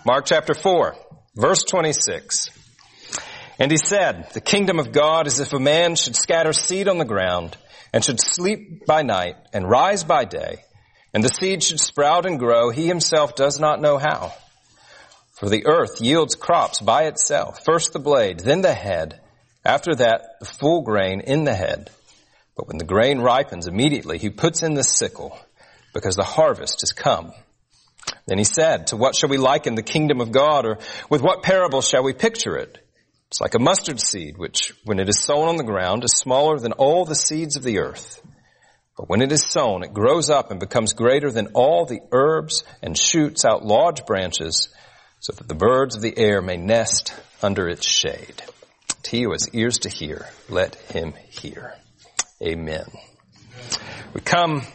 Mark chapter 4, verse 26. And he said, the kingdom of God is if a man should scatter seed on the ground and should sleep by night and rise by day, and the seed should sprout and grow, he himself does not know how. For the earth yields crops by itself, first the blade, then the head, after that the full grain in the head. But when the grain ripens, immediately he puts in the sickle, because the harvest is come. Then he said, to what shall we liken the kingdom of God, or with what parable shall we picture it? It's like a mustard seed, which, when it is sown on the ground, is smaller than all the seeds of the earth. But when it is sown, it grows up and becomes greater than all the herbs and shoots out large branches, so that the birds of the air may nest under its shade. To he who has ears to hear, let him hear. Amen. We come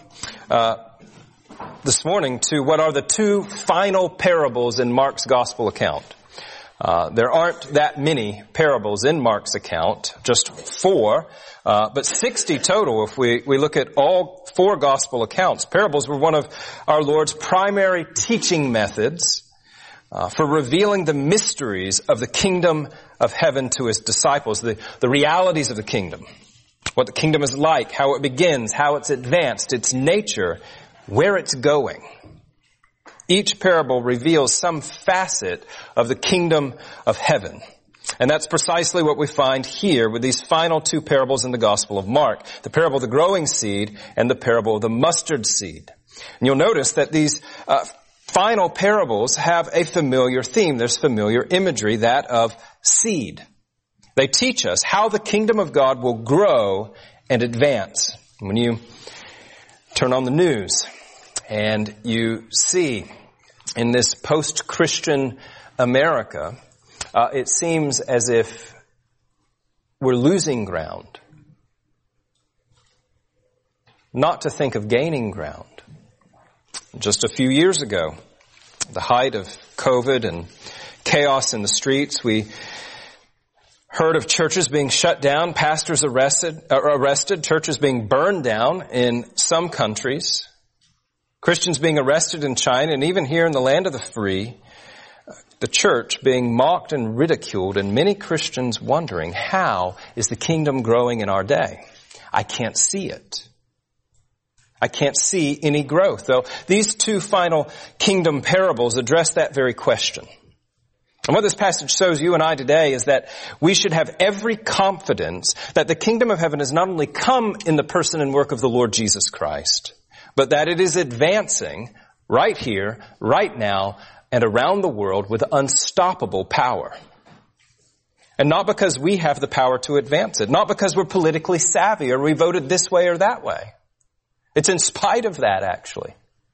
this morning to what are the two final parables in Mark's gospel account. There aren't that many parables in Mark's account, just 4, but 60 total if we look at all 4 gospel accounts. Parables were one of our Lord's primary teaching methods for revealing the mysteries of the kingdom of heaven to his disciples, the realities of the kingdom, what the kingdom is like, how it begins, how it's advanced, its nature, where it's going. Each parable reveals some facet of the kingdom of heaven. And that's precisely what we find here with these final 2 parables in the Gospel of Mark, the parable of the growing seed and the parable of the mustard seed. And you'll notice that these final parables have a familiar theme. There's familiar imagery, that of seed. They teach us how the kingdom of God will grow and advance. When you turn on the news and you see in this post-Christian America, it seems as if we're losing ground, not to think of gaining ground. Just a few years ago, the height of COVID and chaos in the streets, we heard of churches being shut down, pastors arrested, churches being burned down in some countries, Christians being arrested in China, and even here in the land of the free, the church being mocked and ridiculed, and many Christians wondering, how is the kingdom growing in our day? I can't see it. I can't see any growth, though these 2 final kingdom parables address that very question. And what this passage shows you and I today is that we should have every confidence that the kingdom of heaven has not only come in the person and work of the Lord Jesus Christ, but that it is advancing right here, right now, and around the world with unstoppable power. And not because we have the power to advance it, not because we're politically savvy or we voted this way or that way. It's in spite of that, actually.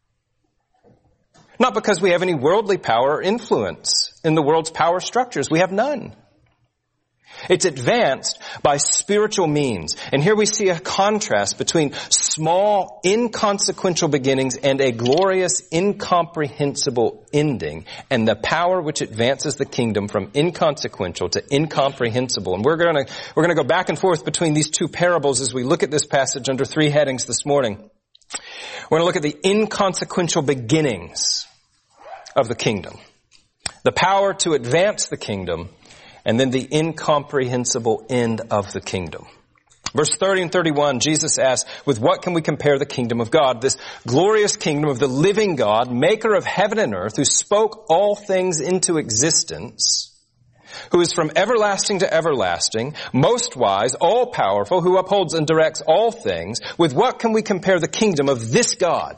Not because we have any worldly power or influence in the world's power structures. We have none. It's advanced by spiritual means. And here we see a contrast between small, inconsequential beginnings and a glorious, incomprehensible ending, and the power which advances the kingdom from inconsequential to incomprehensible. And we're going to go back and forth between these 2 parables as we look at this passage under 3 headings this morning. We're going to look at the inconsequential beginnings of the kingdom, the power to advance the kingdom, and then the incomprehensible end of the kingdom. Verse 30 and 31, Jesus asks, with what can we compare the kingdom of God? This glorious kingdom of the living God, maker of heaven and earth, who spoke all things into existence, who is from everlasting to everlasting, most wise, all powerful, who upholds and directs all things. With what can we compare the kingdom of this God?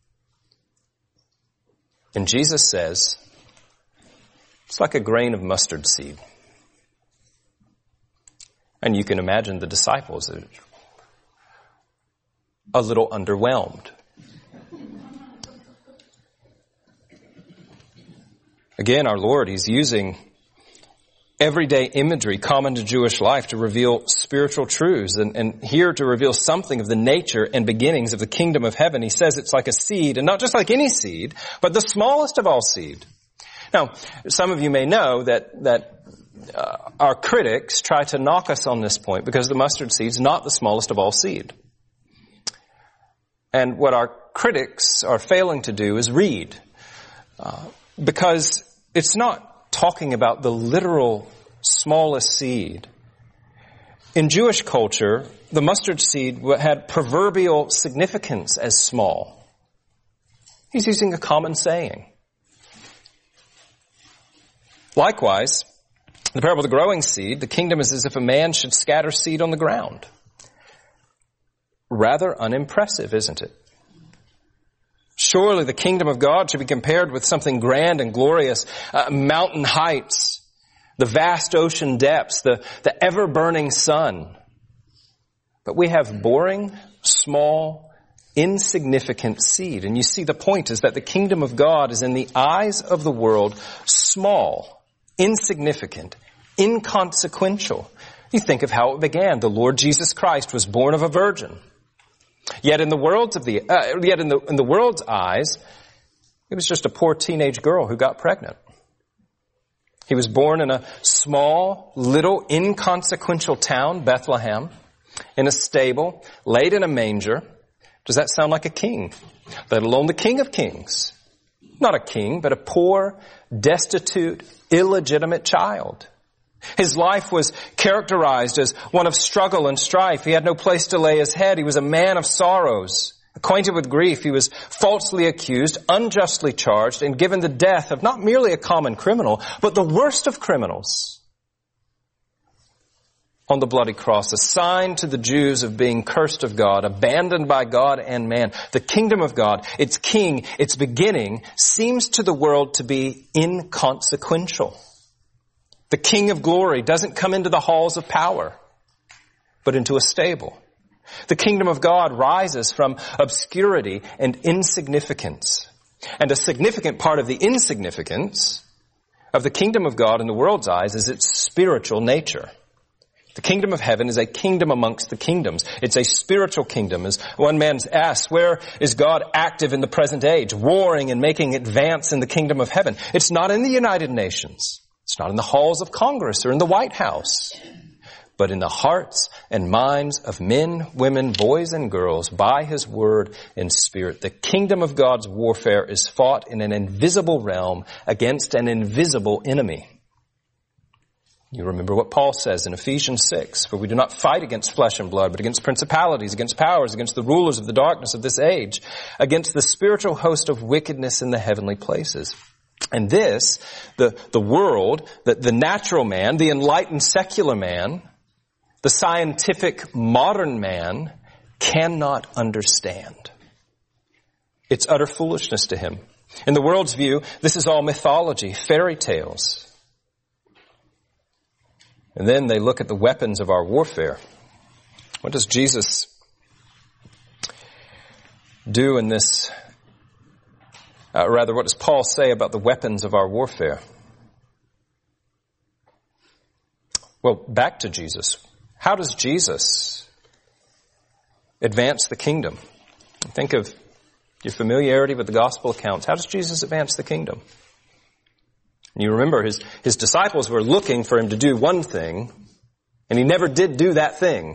And Jesus says, it's like a grain of mustard seed. And you can imagine the disciples are a little underwhelmed. Again, our Lord, He's using everyday imagery common to Jewish life to reveal spiritual truths, and here to reveal something of the nature and beginnings of the kingdom of heaven. He says it's like a seed, and not just like any seed, but the smallest of all seed. Now, some of you may know that our critics try to knock us on this point because the mustard seed is not the smallest of all seed. And what our critics are failing to do is read. Because it's not talking about the literal smallest seed. In Jewish culture, the mustard seed had proverbial significance as small. He's using a common saying. Likewise, in the parable of the growing seed, the kingdom is as if a man should scatter seed on the ground. Rather unimpressive, isn't it? Surely the kingdom of God should be compared with something grand and glorious, mountain heights, the vast ocean depths, the ever-burning sun. But we have boring, small, insignificant seed. And you see, the point is that the kingdom of God is in the eyes of the world small, insignificant, inconsequential. You think of how it began. The Lord Jesus Christ was born of a virgin. Yet in the world's eyes, it was just a poor teenage girl who got pregnant. He was born in a small, little, inconsequential town, Bethlehem, in a stable, laid in a manger. Does that sound like a king? Let alone the King of Kings. Not a king, but a poor, destitute, illegitimate child. His life was characterized as one of struggle and strife. He had no place to lay his head. He was a man of sorrows, acquainted with grief. He was falsely accused, unjustly charged, and given the death of not merely a common criminal, but the worst of criminals. On the bloody cross, a sign to the Jews of being cursed of God, abandoned by God and man. The kingdom of God, its king, its beginning, seems to the world to be inconsequential. The King of glory doesn't come into the halls of power, but into a stable. The kingdom of God rises from obscurity and insignificance. And a significant part of the insignificance of the kingdom of God in the world's eyes is its spiritual nature. The kingdom of heaven is a kingdom amongst the kingdoms. It's a spiritual kingdom. As one man asks, where is God active in the present age, warring and making advance in the kingdom of heaven? It's not in the United Nations. It's not in the halls of Congress or in the White House, but in the hearts and minds of men, women, boys, and girls by His word and spirit. The kingdom of God's warfare is fought in an invisible realm against an invisible enemy. You remember what Paul says in Ephesians 6, for we do not fight against flesh and blood, but against principalities, against powers, against the rulers of the darkness of this age, against the spiritual host of wickedness in the heavenly places. And this, the world, the natural man, the enlightened secular man, the scientific modern man cannot understand. It's utter foolishness to him. In the world's view, this is all mythology, fairy tales. And then they look at the weapons of our warfare. What does Jesus do in this? What does Paul say about the weapons of our warfare? Well, back to Jesus. How does Jesus advance the kingdom? Think of your familiarity with the gospel accounts. How does Jesus advance the kingdom? You remember his disciples were looking for him to do one thing, and he never did do that thing.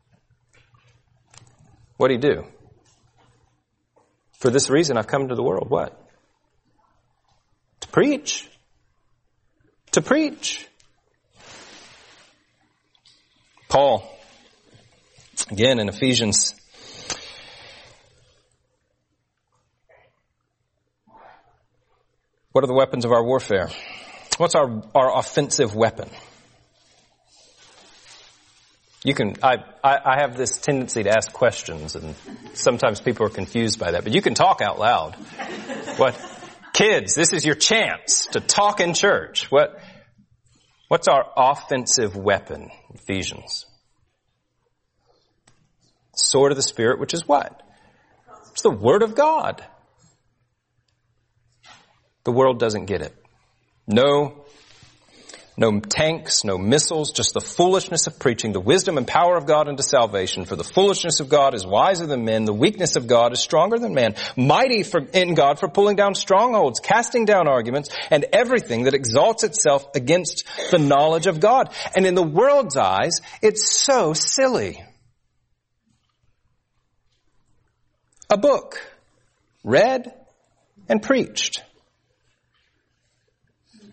What did he do? For this reason I've come into the world. What? To preach. To preach. Paul, again in Ephesians, what are the weapons of our warfare? What's our offensive weapon? I have this tendency to ask questions, and sometimes people are confused by that, but you can talk out loud. What? Kids, this is your chance to talk in church. What's our offensive weapon? Ephesians. Sword of the Spirit, which is what? It's the Word of God. The world doesn't get it. No tanks, no missiles, just the foolishness of preaching, the wisdom and power of God unto salvation. For the foolishness of God is wiser than men, the weakness of God is stronger than man. Mighty in God for pulling down strongholds, casting down arguments, and everything that exalts itself against the knowledge of God. And in the world's eyes, it's so silly. A book, read and preached.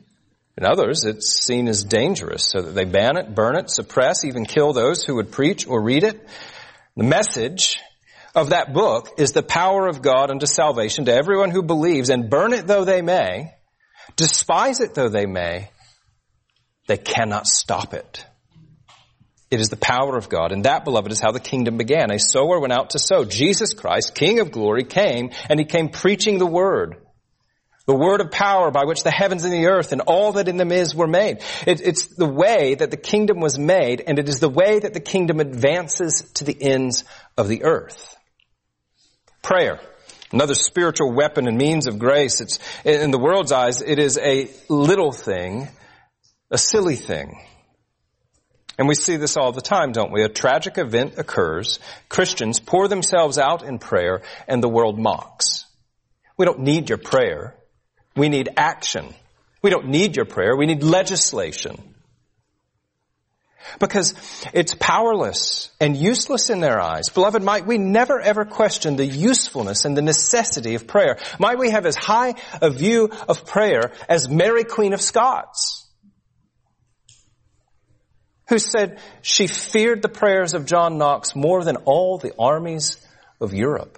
In others, it's seen as dangerous, so that they ban it, burn it, suppress, even kill those who would preach or read it. The message of that book is the power of God unto salvation to everyone who believes, and burn it though they may, despise it though they may, they cannot stop it. It is the power of God, and that, beloved, is how the kingdom began. A sower went out to sow. Jesus Christ, King of glory, came, and he came preaching the word of power by which the heavens and the earth and all that in them is were made. It's the way that the kingdom was made, and it is the way that the kingdom advances to the ends of the earth. Prayer, another spiritual weapon and means of grace. It's, in the world's eyes, it is a little thing, a silly thing. And we see this all the time, don't we? A tragic event occurs, Christians pour themselves out in prayer, and the world mocks. We don't need your prayer. We need action. We don't need your prayer. We need legislation. Because it's powerless and useless in their eyes. Beloved, might we never ever question the usefulness and the necessity of prayer. Might we have as high a view of prayer as Mary, Queen of Scots, who said she feared the prayers of John Knox more than all the armies of Europe.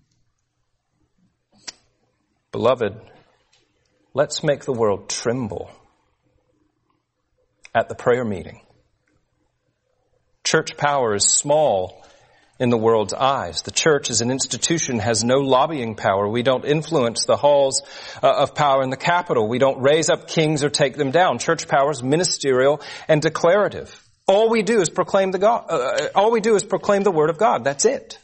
Beloved, let's make the world tremble at the prayer meeting. Church power is small in the world's eyes. The church as an institution has no lobbying power. We don't influence the halls of power in the Capitol. We don't raise up kings or take them down. Church power is ministerial and declarative. All we do is proclaim the word of God. That's it.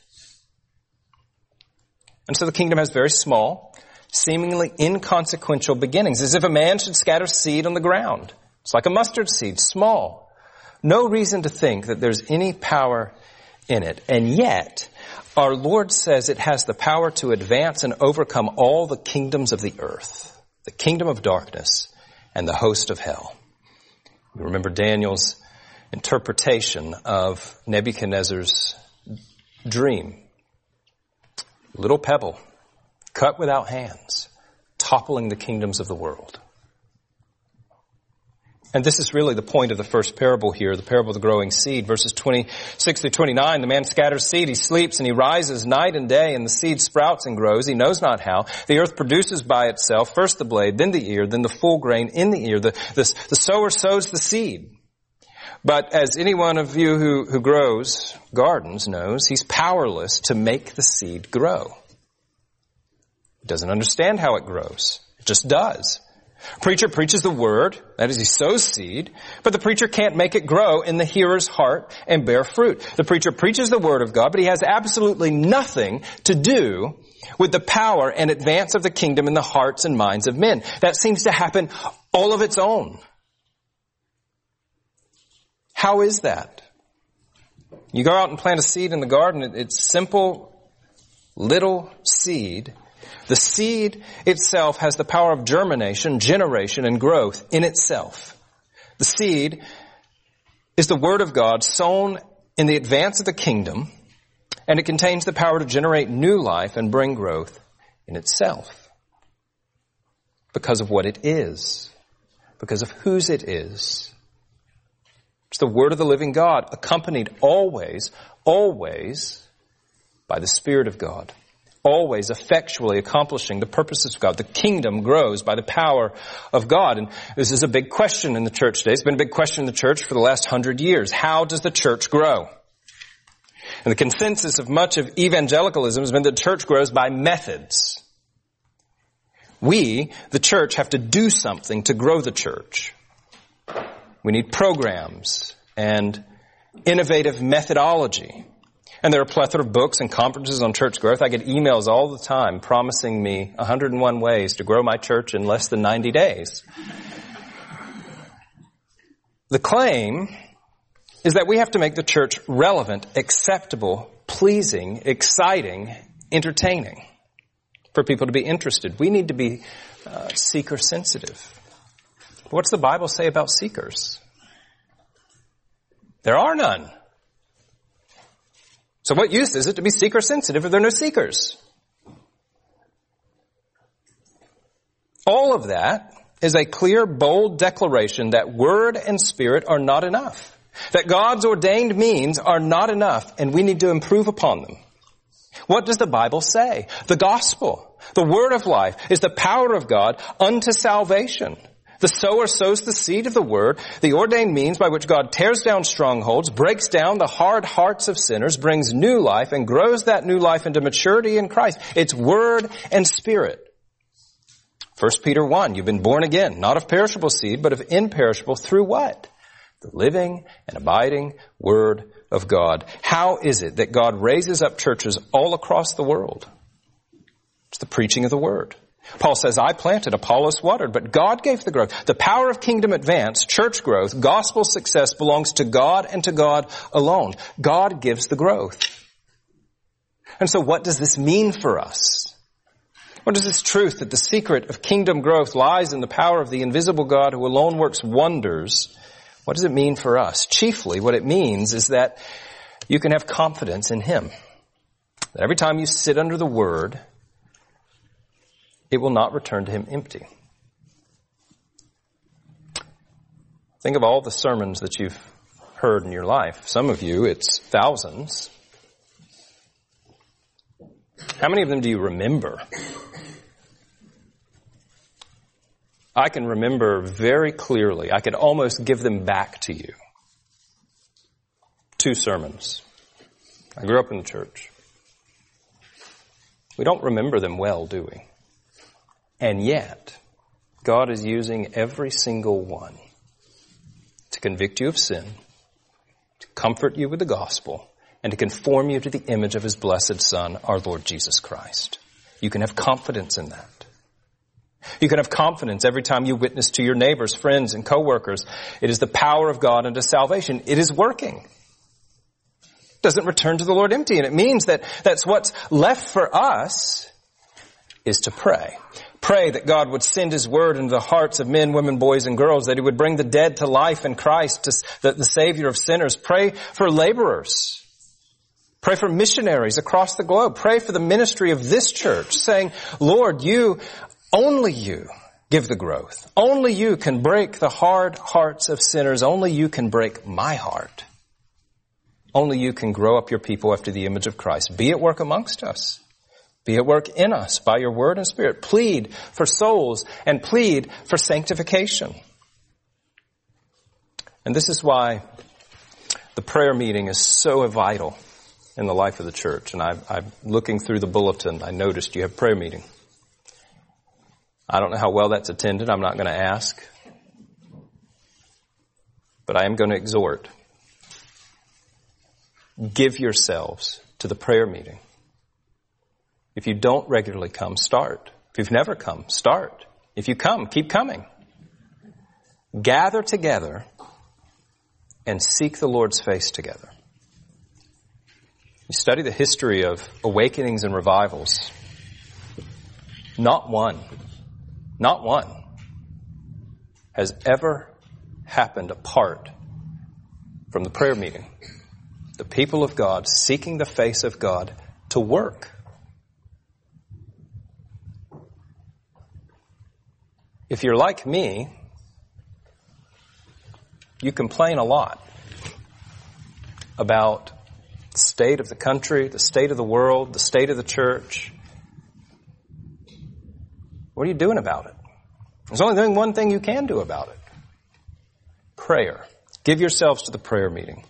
And so the kingdom has very small, seemingly inconsequential beginnings, as if a man should scatter seed on the ground. It's like a mustard seed, small. No reason to think that there's any power in it. And yet, our Lord says it has the power to advance and overcome all the kingdoms of the earth, the kingdom of darkness and the host of hell. You remember Daniel's interpretation of Nebuchadnezzar's dream. Little pebble, cut without hands, toppling the kingdoms of the world. And this is really the point of the first parable here, the parable of the growing seed. Verses 26 through 29, the man scatters seed, he sleeps and he rises night and day, and the seed sprouts and grows, he knows not how. The earth produces by itself first the blade, then the ear, then the full grain in the ear. The sower sows the seed. But as any one of you who grows gardens knows, he's powerless to make the seed grow. He doesn't understand how it grows. It just does. Preacher preaches the word, that is, he sows seed, but the preacher can't make it grow in the hearer's heart and bear fruit. The preacher preaches the word of God, but he has absolutely nothing to do with the power and advance of the kingdom in the hearts and minds of men. That seems to happen all of its own. How is that? You go out and plant a seed in the garden, it's simple, little seed. The seed itself has the power of germination, generation, and growth in itself. The seed is the word of God sown in the advance of the kingdom, and it contains the power to generate new life and bring growth in itself. Because of what it is. Because of whose it is. It's the word of the living God, accompanied always by the Spirit of God. Always effectually accomplishing the purposes of God. The kingdom grows by the power of God. And this is a big question in the church today. It's been a big question in the church for the last 100 years. How does the church grow? And the consensus of much of evangelicalism has been that the church grows by methods. We, the church, have to do something to grow the church. We need programs and innovative methodology. And there are a plethora of books and conferences on church growth. I get emails all the time promising me 101 ways to grow my church in less than 90 days. The claim is that we have to make the church relevant, acceptable, pleasing, exciting, entertaining for people to be interested. We need to be seeker sensitive. What's the Bible say about seekers? There are none. So what use is it to be seeker sensitive if there are no seekers? All of that is a clear, bold declaration that word and spirit are not enough. That God's ordained means are not enough, and we need to improve upon them. What does the Bible say? The gospel, the word of life, is the power of God unto salvation. The sower sows the seed of the word, the ordained means by which God tears down strongholds, breaks down the hard hearts of sinners, brings new life, and grows that new life into maturity in Christ. It's word and spirit. 1 Peter 1, you've been born again, not of perishable seed, but of imperishable, through what? The living and abiding word of God. How is it that God raises up churches all across the world? It's the preaching of the word. Paul says, I planted, Apollos watered, but God gave the growth. The power of kingdom advance, church growth, gospel success belongs to God and to God alone. God gives the growth. And so what does this mean for us? What is this truth that the secret of kingdom growth lies in the power of the invisible God who alone works wonders? What does it mean for us? Chiefly, what it means is that you can have confidence in Him. That every time you sit under the Word, it will not return to Him empty. Think of all the sermons that you've heard in your life. Some of you, it's thousands. How many of them do you remember? I can remember very clearly. I could almost give them back to you. 2 sermons. I grew up in the church. We don't remember them well, do we? And yet, God is using every single one to convict you of sin, to comfort you with the gospel, and to conform you to the image of His blessed Son, our Lord Jesus Christ. You can have confidence in that. You can have confidence every time you witness to your neighbors, friends, and coworkers. It is the power of God unto salvation. It is working. It doesn't return to the Lord empty. And it means that that's what's left for us is to pray. Pray that God would send His word into the hearts of men, women, boys, and girls, that He would bring the dead to life in Christ, the Savior of sinners. Pray for laborers. Pray for missionaries across the globe. Pray for the ministry of this church, saying, Lord, only you give the growth. Only you can break the hard hearts of sinners. Only you can break my heart. Only you can grow up your people after the image of Christ. Be at work amongst us. Be at work in us by your word and spirit. Plead for souls and plead for sanctification. And this is why the prayer meeting is so vital in the life of the church. And I'm looking through the bulletin. I noticed you have prayer meeting. I don't know how well that's attended. I'm not going to ask. But I am going to exhort. Give yourselves to the prayer meeting. If you don't regularly come, start. If you've never come, start. If you come, keep coming. Gather together and seek the Lord's face together. You study the history of awakenings and revivals. Not one has ever happened apart from the prayer meeting. The people of God seeking the face of God to work. If you're like me, you complain a lot about the state of the country, the state of the world, the state of the church. What are you doing about it? There's only one thing you can do about it. Prayer. Give yourselves to the prayer meeting.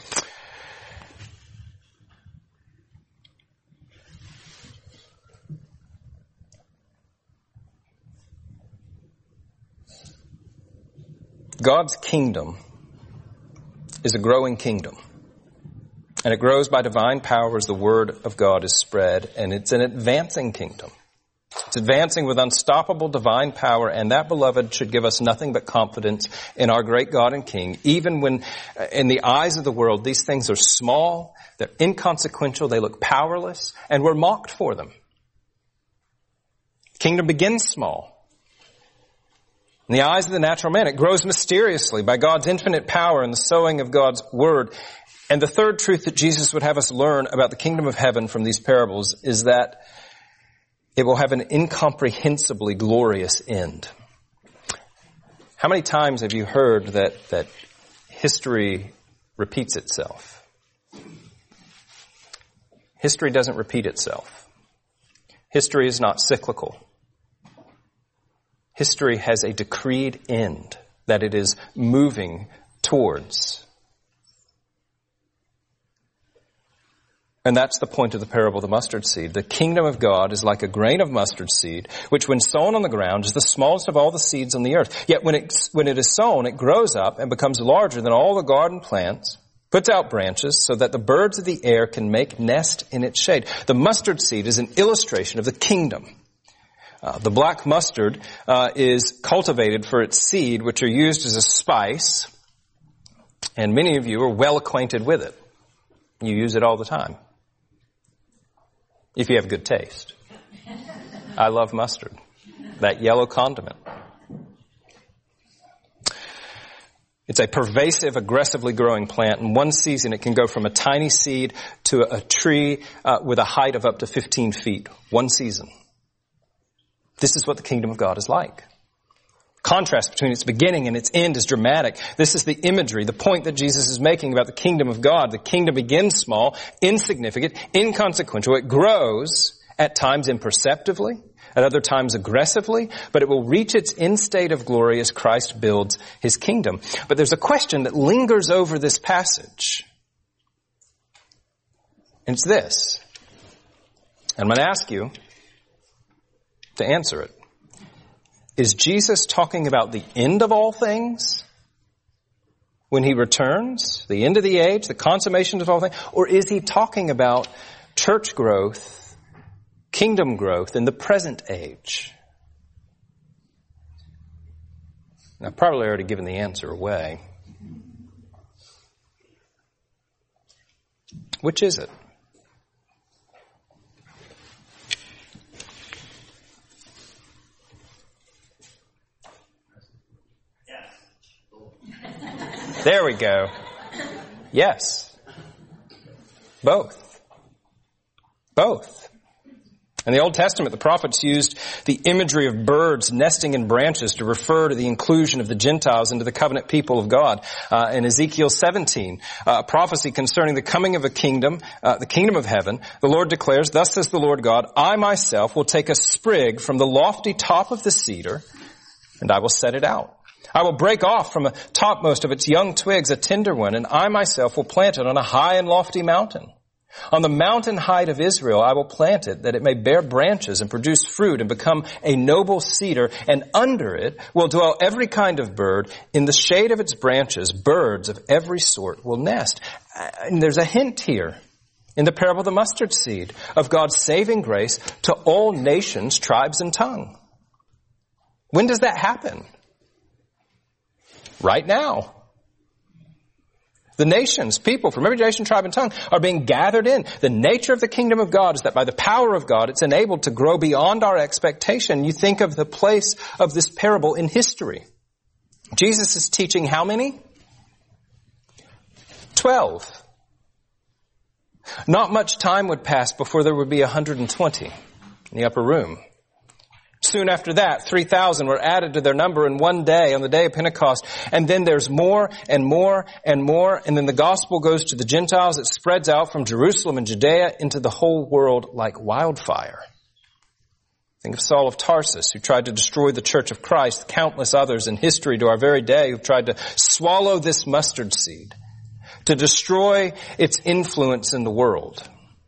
God's kingdom is a growing kingdom. And it grows by divine power as the word of God is spread. And it's an advancing kingdom. It's advancing with unstoppable divine power. And that, beloved, should give us nothing but confidence in our great God and King. Even when, in the eyes of the world, these things are small, they're inconsequential, they look powerless, and we're mocked for them. Kingdom begins small. In the eyes of the natural man, it grows mysteriously by God's infinite power and the sowing of God's word. And the third truth that Jesus would have us learn about the kingdom of heaven from these parables is that it will have an incomprehensibly glorious end. How many times have you heard that history repeats itself? History doesn't repeat itself. History is not cyclical. History has a decreed end that it is moving towards. And that's the point of the parable of the mustard seed. The kingdom of God is like a grain of mustard seed, which when sown on the ground is the smallest of all the seeds on the earth. Yet when it is sown, it grows up and becomes larger than all the garden plants, puts out branches so that the birds of the air can make nest in its shade. The mustard seed is an illustration of the kingdom. The black mustard is cultivated for its seed, which are used as a spice, and many of you are well acquainted with it. You use it all the time. If you have good taste. I love mustard. That yellow condiment. It's a pervasive, aggressively growing plant. In one season, it can go from a tiny seed to a tree with a height of up to 15 feet. One season. This is what the kingdom of God is like. Contrast between its beginning and its end is dramatic. This is the imagery, the point that Jesus is making about the kingdom of God. The kingdom begins small, insignificant, inconsequential. It grows at times imperceptibly, at other times aggressively, but it will reach its end state of glory as Christ builds his kingdom. But there's a question that lingers over this passage. And it's this. I'm going to ask you to answer it. Is Jesus talking about the end of all things when he returns, the end of the age, the consummation of all things? Or is he talking about church growth, kingdom growth in the present age? Now, I've probably already given the answer away. Which is it? There we go. Yes. Both. Both. In the Old Testament, the prophets used the imagery of birds nesting in branches to refer to the inclusion of the Gentiles into the covenant people of God. In Ezekiel 17, a prophecy concerning the coming of a kingdom, the kingdom of heaven, the Lord declares, "Thus says the Lord God, I myself will take a sprig from the lofty top of the cedar, and I will set it out. I will break off from the topmost of its young twigs a tender one, and I myself will plant it on a high and lofty mountain. On the mountain height of Israel I will plant it, that it may bear branches and produce fruit and become a noble cedar, and under it will dwell every kind of bird. In the shade of its branches, birds of every sort will nest." And there's a hint here in the parable of the mustard seed of God's saving grace to all nations, tribes, and tongue. When does that happen? Right now. The nations, people from every nation, tribe, and tongue are being gathered in. The nature of the kingdom of God is that by the power of God, it's enabled to grow beyond our expectation. You think of the place of this parable in history. Jesus is teaching how many? 12. Not much time would pass before there would be 120 in the upper room. Soon after that, 3,000 were added to their number in one day, on the day of Pentecost. And then there's more and more and more. And then the gospel goes to the Gentiles. It spreads out from Jerusalem and Judea into the whole world like wildfire. Think of Saul of Tarsus, who tried to destroy the church of Christ. Countless others in history to our very day who've tried to swallow this mustard seed, to destroy its influence in the world.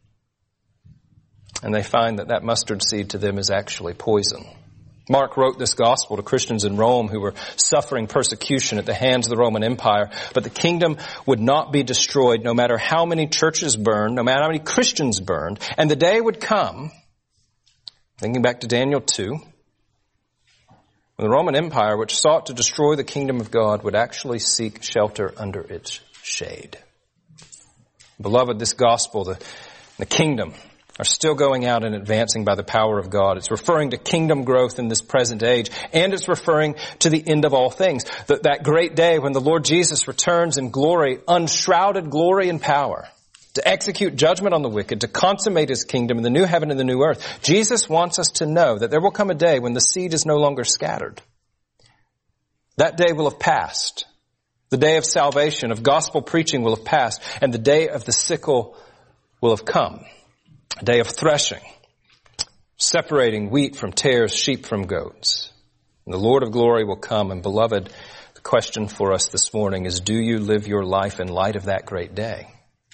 And they find that mustard seed to them is actually poison. Mark wrote this gospel to Christians in Rome who were suffering persecution at the hands of the Roman Empire. But the kingdom would not be destroyed no matter how many churches burned, no matter how many Christians burned. And the day would come, thinking back to Daniel 2, when the Roman Empire, which sought to destroy the kingdom of God, would actually seek shelter under its shade. Beloved, this gospel, the kingdom, are still going out and advancing by the power of God. It's referring to kingdom growth in this present age, and it's referring to the end of all things. That great day when the Lord Jesus returns in glory, unshrouded glory and power, to execute judgment on the wicked, to consummate his kingdom in the new heaven and the new earth. Jesus wants us to know that there will come a day when the seed is no longer scattered. That day will have passed. The day of salvation, of gospel preaching will have passed, and the day of the sickle will have come. A day of threshing, separating wheat from tares, sheep from goats. And the Lord of glory will come. And beloved, the question for us this morning is, do you live your life in light of that great day?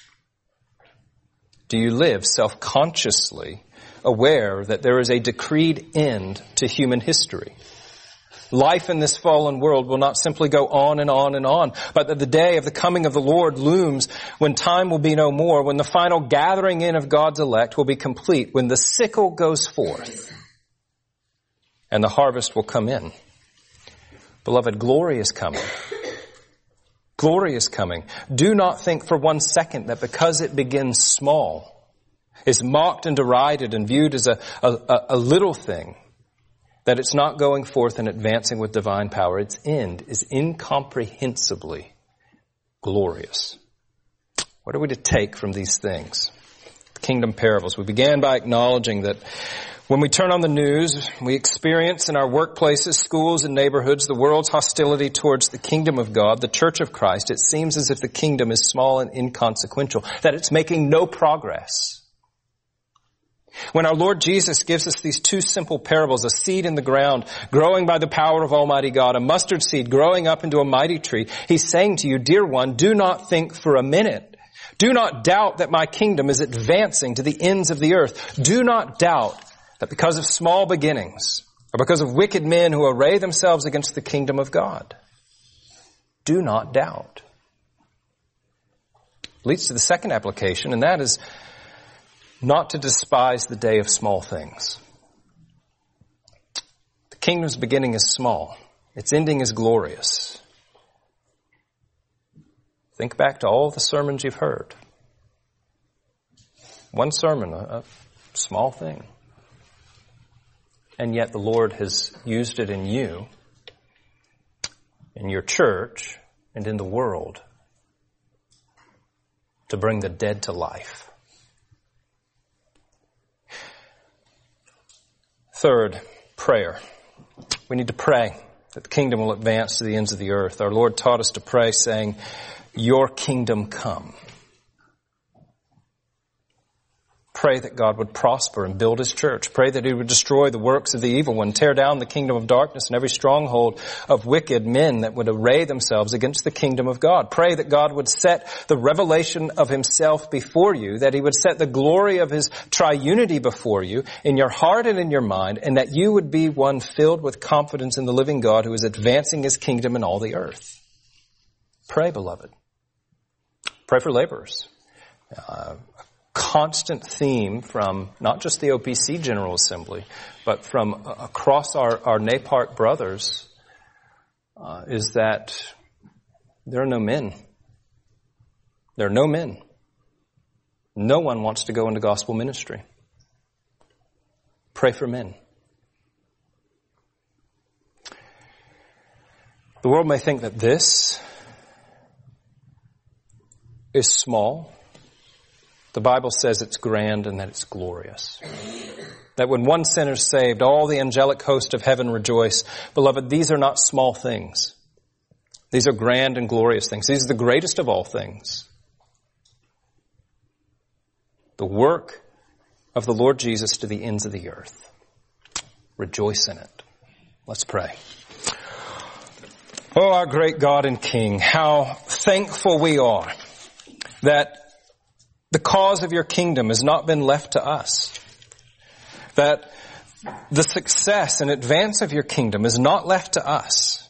Do you live self-consciously aware that there is a decreed end to human history? Life in this fallen world will not simply go on and on and on, but that the day of the coming of the Lord looms when time will be no more, when the final gathering in of God's elect will be complete, when the sickle goes forth and the harvest will come in. Beloved, glory is coming. Glory is coming. Do not think for one second that because it begins small, is mocked and derided and viewed as a little thing, that it's not going forth and advancing with divine power. Its end is incomprehensibly glorious. What are we to take from these things? The kingdom parables. We began by acknowledging that when we turn on the news, we experience in our workplaces, schools, and neighborhoods the world's hostility towards the kingdom of God, the church of Christ. It seems as if the kingdom is small and inconsequential, that it's making no progress. When our Lord Jesus gives us these two simple parables, a seed in the ground growing by the power of Almighty God, a mustard seed growing up into a mighty tree, He's saying to you, dear one, do not think for a minute. Do not doubt that my kingdom is advancing to the ends of the earth. Do not doubt that because of small beginnings or because of wicked men who array themselves against the kingdom of God. Do not doubt. Leads to the second application, and that is not to despise the day of small things. The kingdom's beginning is small. Its ending is glorious. Think back to all the sermons you've heard. One sermon, a small thing. And yet the Lord has used it in you, in your church, and in the world to bring the dead to life. Third, prayer. We need to pray that the kingdom will advance to the ends of the earth. Our Lord taught us to pray saying, your kingdom come. Pray that God would prosper and build His church. Pray that He would destroy the works of the evil one, tear down the kingdom of darkness and every stronghold of wicked men that would array themselves against the kingdom of God. Pray that God would set the revelation of Himself before you, that He would set the glory of His triunity before you in your heart and in your mind, and that you would be one filled with confidence in the living God who is advancing His kingdom in all the earth. Pray, beloved. Pray for laborers. Constant theme from not just the OPC General Assembly, but from across our NAPARC brothers is that there are no men. There are no men. No one wants to go into gospel ministry. Pray for men. The world may think that this is small. The Bible says it's grand and that it's glorious. That when one sinner is saved, all the angelic host of heaven rejoice. Beloved, these are not small things. These are grand and glorious things. These are the greatest of all things. The work of the Lord Jesus to the ends of the earth. Rejoice in it. Let's pray. Oh, our great God and King, how thankful we are that the cause of your kingdom has not been left to us. That the success and advance of your kingdom is not left to us.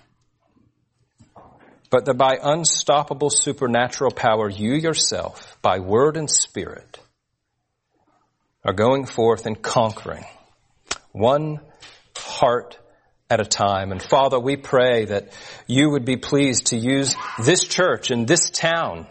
But that by unstoppable supernatural power, you yourself, by word and spirit, are going forth and conquering one heart at a time. And Father, we pray that you would be pleased to use this church in this town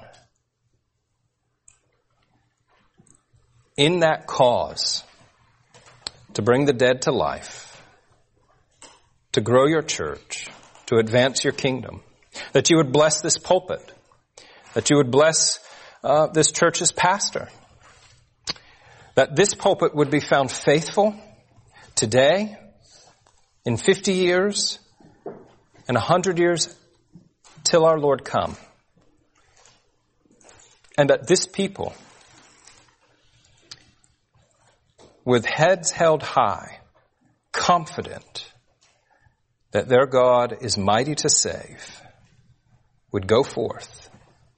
in that cause, to bring the dead to life, to grow your church, to advance your kingdom, that you would bless this pulpit, that you would bless this church's pastor, that this pulpit would be found faithful today, in 50 years, and 100 years till our Lord come. And that this people, with heads held high, confident that their God is mighty to save, would go forth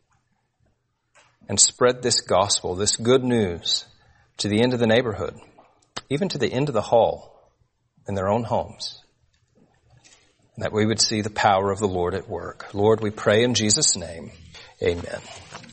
and spread this gospel, this good news, to the end of the neighborhood, even to the end of the hall in their own homes. And that we would see the power of the Lord at work. Lord, we pray in Jesus' name. Amen.